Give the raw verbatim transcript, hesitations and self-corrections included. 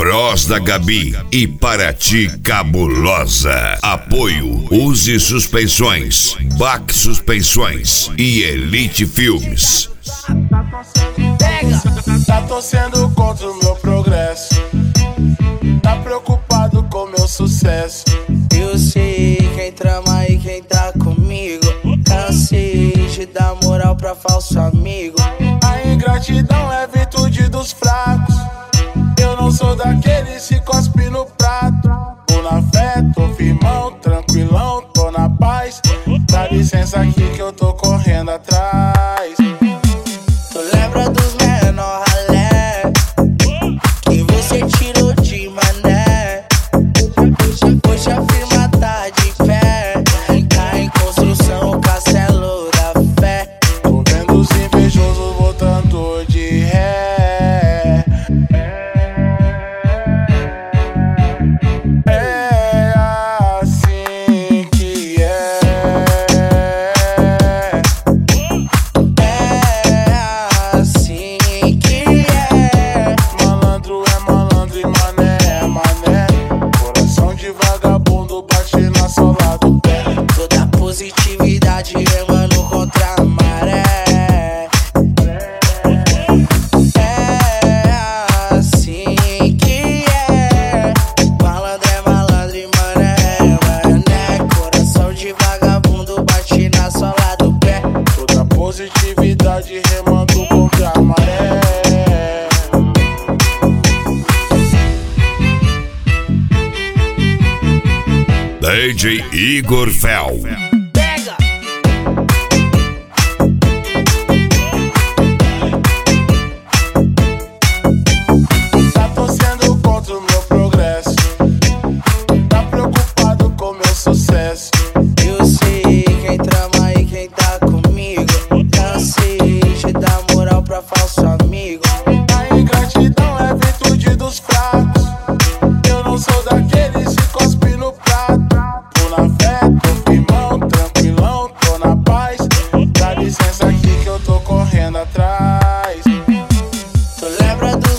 Cross da Gabi e Paraty Cabulosa. Apoio Use Suspensões, Bac Suspensões e Elite Filmes. Tá torcendo contra o meu progresso, tá preocupado com meu sucesso. Eu sei quem trama e quem tá comigo. Cansei de dar moral pra falso amigo. A ingratidão é virtude dos fracos. Eu não sou daqueles que cospe no prato. Tô na fé, tô firmão, tranquilão, tô na paz. Dá licença aqui que eu tô correndo atrás. Tu lembra dos menor ralé que você tirou de mané? Hoje a firma tá de pé, tá em construção o castelo da fé. Tô vendo os invejosos voltando de ré. É assim que é. É assim que é. Malandro é malandro e mané é mané. Coração de vagabundo bate na sola do pé. Toda positividade remando contra a maré. É assim que é. Malandro é malandro e mané é mané. Coração de vagabundo bate na sola do pé. Toda positividade remando contra a maré. D J Igor Fel. Pega! Tá torcendo contra o meu progresso, tá preocupado com meu sucesso. Eu sei quem trama e quem tá comigo. Cansei de dar moral pra falso amigo. A ingratidão é virtude dos fracos. Eu não sou daqueles que cospe no prato. Tô na fé, tô firmão, tranquilão, tô na paz. Dá licença aqui que eu tô correndo atrás. Tu lembra do